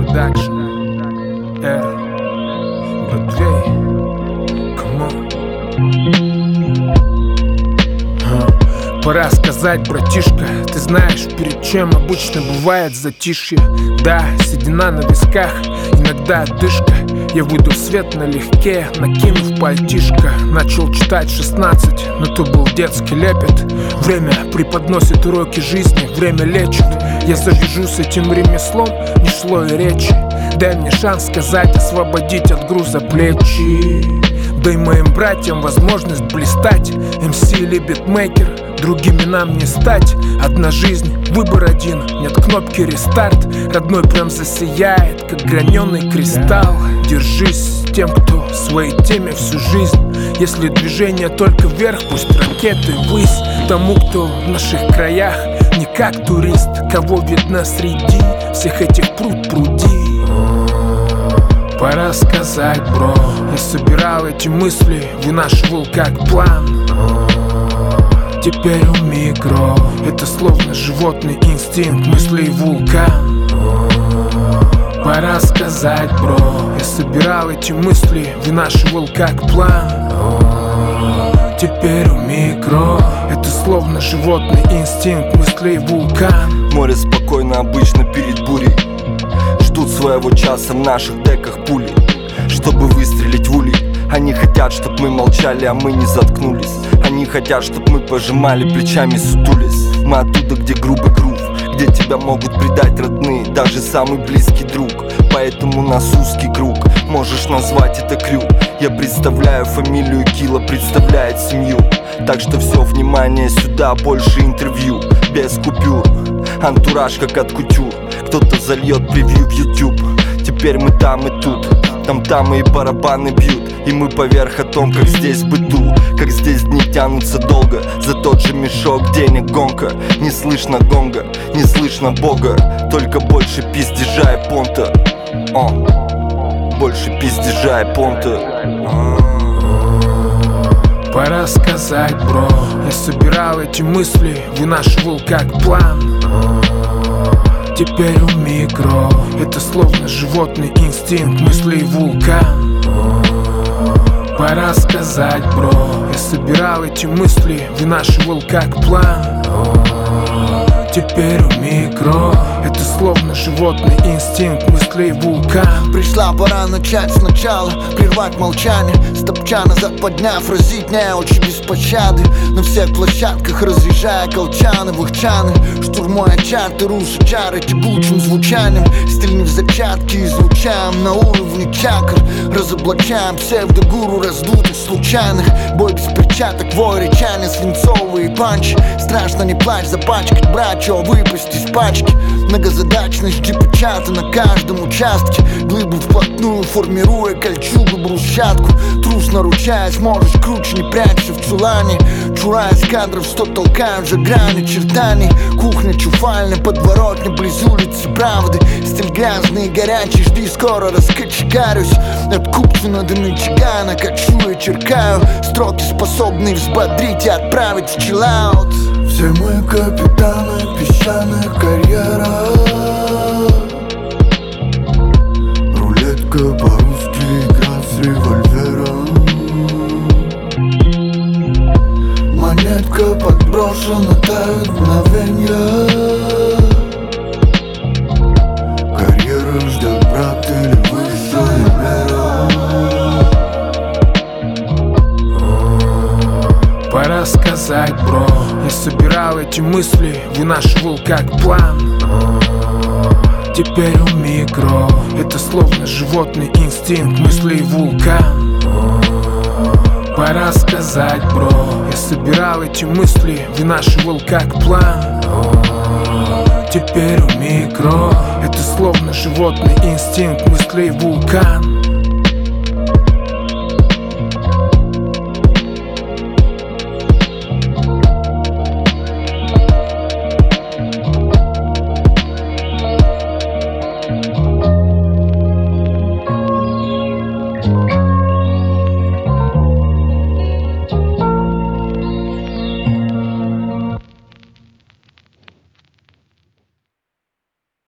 Production. Бродвей. Come on. Пора сказать, братишка, ты знаешь, перед чем обычно бывает затишье. Да, седина на висках, иногда одышка. Я выйду в свет налегке, накинув пальтишко. Начал читать 16, но то был детский лепет. Время преподносит уроки жизни, время лечит. Я завяжу с этим ремеслом, не шло и речи. Дай мне шанс сказать, освободить от груза плечи. Дай моим братьям возможность блистать. МС или битмейкер, другими нам не стать. Одна жизнь, выбор один, нет кнопки рестарт. Родной прям засияет, как граненый кристалл. Держись с тем, кто в своей теме всю жизнь. Если движение только вверх, пусть ракеты ввысь. Тому, кто в наших краях не как турист, кого видно среди всех этих пруд-пруди. Пора сказать, бро, я собирал эти мысли, вынашивал как план. Теперь у микро, это словно животный инстинкт, мыслей вулкан. Пора сказать, бро, я собирал эти мысли, вынашивал как план. Теперь у микро, это словно животный инстинкт, мыслей вулкан. Море спокойно обычно перед бурей. Ждут своего часа в наших деках пули, чтобы выстрелить в улей. Они хотят, чтоб мы молчали, а мы не заткнулись. Они хотят, чтоб мы пожимали плечами, сутулись. Мы оттуда, где грубый грув, где тебя могут предать родные, даже самый близкий друг. Поэтому у нас узкий круг, можешь назвать это крюк. Я представляю фамилию Килла, представляет семью. Так что все, внимание сюда, больше интервью без купюр. Антураж как от кутюр, кто-то зальет превью в YouTube. Теперь мы там и тут, там и барабаны бьют. И мы поверх о том, как здесь быту, как здесь дни тянутся долго. За тот же мешок денег гонка. Не слышно гонга, не слышно Бога. Только больше пиздежа и понта. Больше пиздежа и понта. Пора сказать, бро, я собирал эти мысли, вынашивал как план. Теперь у микро, это словно животный инстинкт, мыслей вулкан. Пора сказать, бро, я собирал эти мысли, вынашивал как план. Теперь у микро, это словно животный инстинкт, мыслей вулкан. Пришла пора начать сначала, прервать молчание. Стопча назад подняв, разить не очи без пощады. На всех площадках разъезжая колчаны в их чаны. Штурмуя чарты, руша чары тягучим звучанием. Стиль не в зачатке, излучаем на уровне чакр. Разоблачаем псевдогуру раздутых случайных. Бой без перчаток, вой речания, свинцовые панчи. Страшно не плачь, запачкать брачо, выпасть из пачки. Многозадачность джипа-чата на каждом участке. Глыбы вплотную, формируя кольчугу, брусчатку. Трус наручаясь, можешь круче, не прячься в чулане. Чураясь кадров, что толкают за грани чертаний. Кухня чуфальная, подворотня близ улицы правды. Стиль грязный и горячий, жди, скоро раскочегарюсь. От Купчина до Мичигана качу и черкаю. Строки, способные взбодрить и отправить в чиллаут. Все мы капитаны песчаных карьерах. Рулетка по-русски, игра с револьвером. Монетка подброшена, тают мгновенья. Карьера ждет брат или высшая мера. Пора сказать, бро, я собирал эти мысли, вынашивал как план. Теперь у микро, это словно животный инстинкт, мыслей вулкан. Пора сказать, бро, я собирал эти мысли, вынашивал как план. Теперь у микро, это словно животный инстинкт, мыслей вулкан.